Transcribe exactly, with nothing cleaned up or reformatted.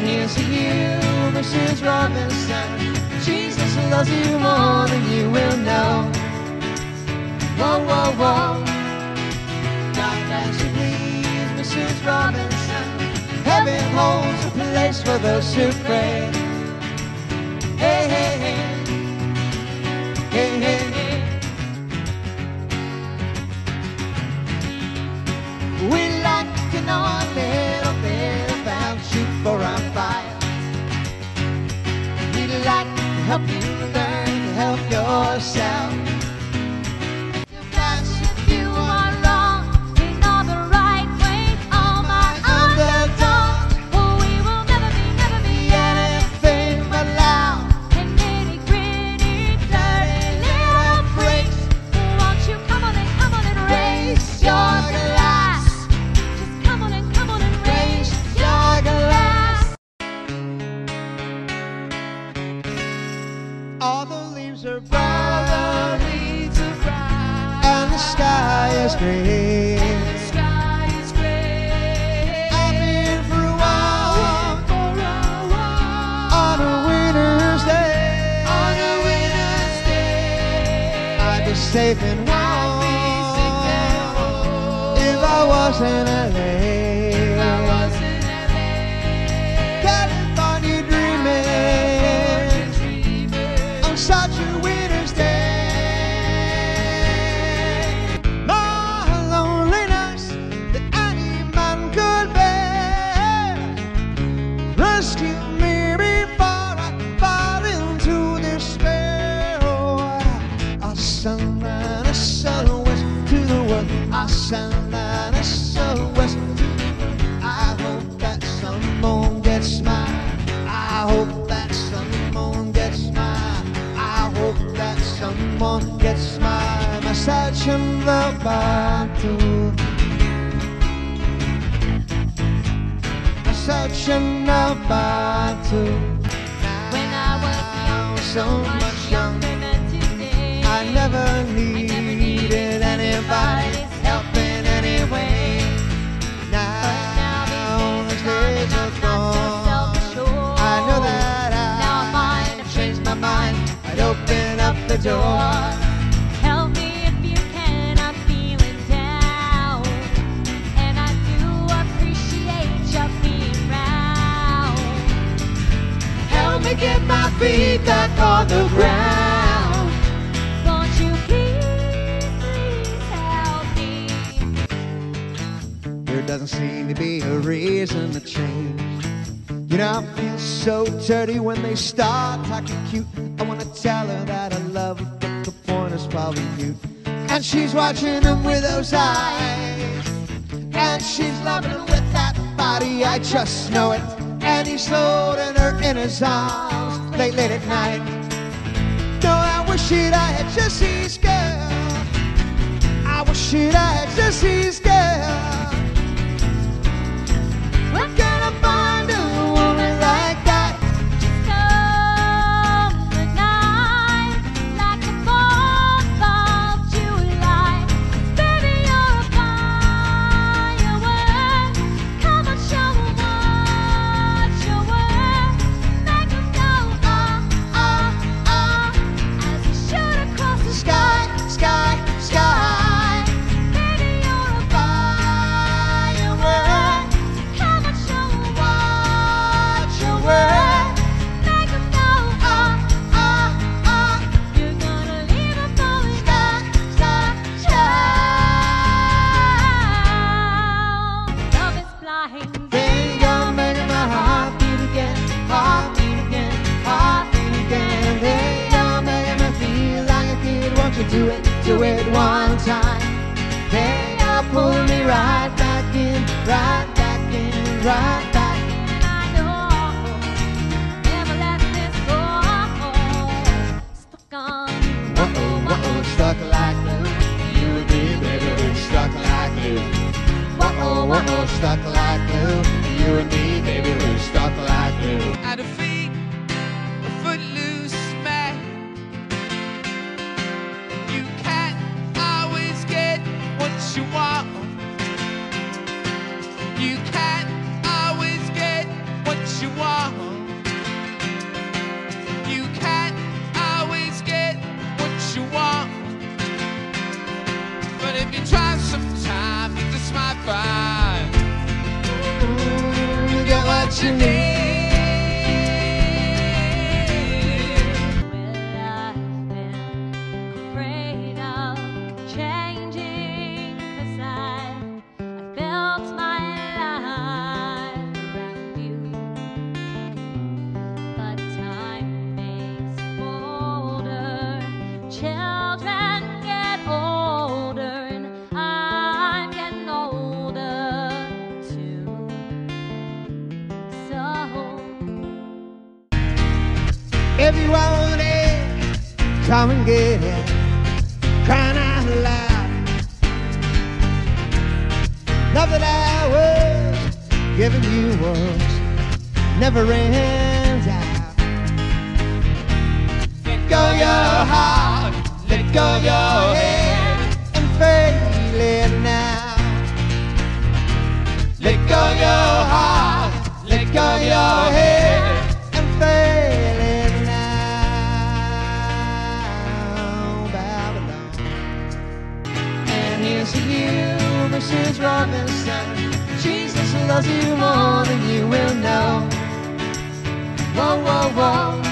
here's to you, Missus Robinson. Jesus loves you more than you will know. Whoa, whoa, whoa. God bless you, please, Missus Robinson. Heaven holds a place for those who pray. Hey, hey, hey. Hey, hey, hey. We'd like to know a little bit about you for our fire. We'd like to help you learn to help yourself. If you are wrong in all the right ways, all my underdogs, oh, we will never be, never be anything but loud and nitty gritty, dirty little freaks. Won't you come on and come on and raise your glass? Just come on and come on and raise your glass. All the leaves are brown, and the sky is green. I've been for a walk on a winter's day. I'd be safe and warm if I was in L A. California dreaming on such a winter's day. My loneliness that any man could bear. Rescue me before I fall into despair. Oh, I'll send an S O S to the world. I'll send an S O S to the world. I hope that someone gets mine. I hope that someone gets mine. I hope that someone gets my message in the bottle. Message in the bottle. When I was young, so much young, than today, I never needed anybody's help in any way. Now the days are gone. I know that I might have changed my mind. I'd open up the door. Help me if you can, I'm feeling down, and I do appreciate you being round. Help me get my feet back on the ground. Won't you please, please help me? There doesn't seem to be a reason to change. You know, I feel so dirty when they start talking cute. I wanna tell her that I love her, but the point is probably mute. And she's watching him with those eyes, and she's loving him with that body, I just know it. And he's holding her in his arms late, late at night. No, I wish that I had Jesse's girl. I wish that I had Jesse's girl. Where can I find a woman like that? Just come the night, like the fourth of July. Baby, you're a firework. Come on, show 'em what you're worth. Make 'em go ah ah ah as you shoot across the Sky, sky, sky. Baby, you're a firework. Come on, show 'em what you're worth. Make 'em go ah ah ah. You're gonna leave 'em falling down, down, down. Love is blind. Think I'm making my heart beat again, heart beat again, heart beat again. Think I'm making me feel like a kid. Won't you do it, do it one time? Think you're pulling me right back in, right back in, right back in. And I know, never let this go. Stuck on you. Uh-oh, uh-oh, stuck like glue. You and me, baby, we're stuck like glue. Uh-oh, uh-oh, stuck like glue. You and me, baby, we're stuck like glue. At a feet, a footloose man. You can't always get what you want. You can't always get what you want. what you need. Well, I've been afraid of changing, 'cause I've, I've built my life around you. But time makes older, children get older, and I'm getting older too. So If you want it, come and get it. Crying out loud. Love that I was giving you was never ends out. Let go your heart, let go your head, and feel it now. Let go your heart, let go your head, and feel it now. Babylon. And here's to you, Missus Robinson. Jesus loves you more than you will know. Whoa, whoa, whoa.